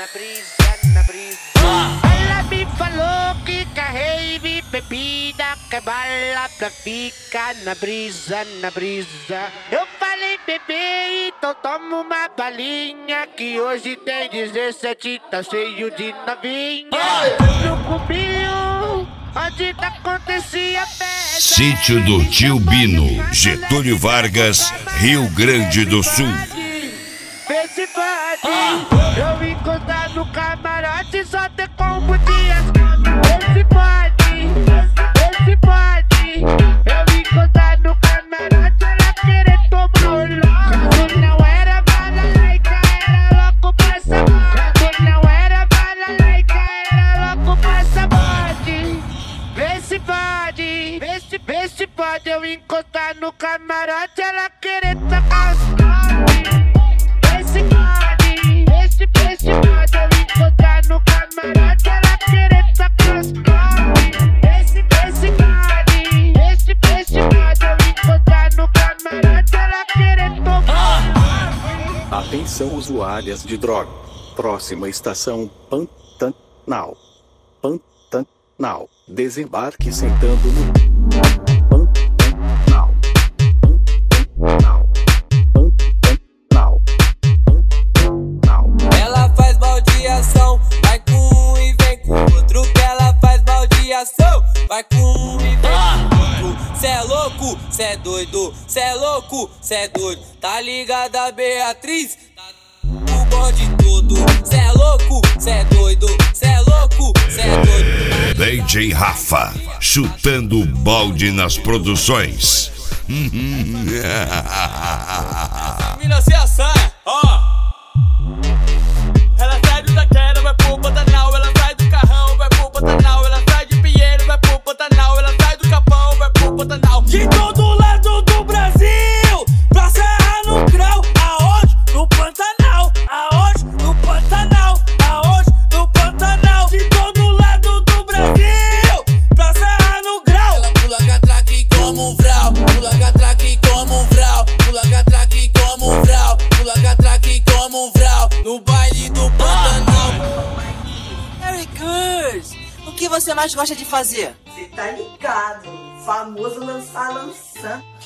na brisa, na brisa. Ela me falou que rave, bebida, que bala pra ficar na brisa, na brisa. Eu falei, bebê, então toma uma balinha, que hoje tem 17, tá cheio de novinha. No cubinho, onde acontecia festa. Sítio do Tio Bino, Getúlio Vargas, Rio Grande do Sul. Vê se pode, eu encostar no camarote, só ter como dias. Vê se pode, eu encostar no camarote, ela querer tomar o louco. Não era balalaica, era louco pra sabor. Não era balalaica, era louco pra sabor. Vê se pode, vê se pode, eu encostar no camarote, ela querer tocar os cortes. Esse pode, eu encostar no camarote, ela querer tocar os cortes. Esse pode, eu encostar no camarote, ela querer tomar. Atenção usuárias de droga. Próxima estação, Pantanal. Pantanal. Desembarque sentando no Pantanal. Pantanal. Pantanal. Pantanal. Ela faz baldeação, vai com um e vem com outro. Que ela faz baldeação, vai com um e vem com outro. Cê é louco, cê é doido, cê é louco, cê é doido. Tá ligada, Beatriz? O bonde todo. Cê é louco, cê é doido, cê é louco, cê é doido. DJ Rafa, chutando balde nas produções. Mina se assanha, ó. Ela sai do Taquera, vai pro Pantanal. Ela sai do Carrão, vai pro Pantanal. Ela sai de Pinheiro, vai pro Pantanal. Ela sai do Capão, vai pro Pantanal. De todo lado do Brasil, pra Serra no Grau. Aonde? No Pantanal. Aonde? No Pantanal. Aonde? No Pantanal. De todo lado do Brasil, pra Serra no Grau. Ela pula catraque como um vral. Pula catraque como um vral. Pula catraque como um vral. Pula catraque como um vral. No baile do Pantanal. Harry Curse, o que você mais gosta de fazer? Cê tá ligado, famoso lançar lançando.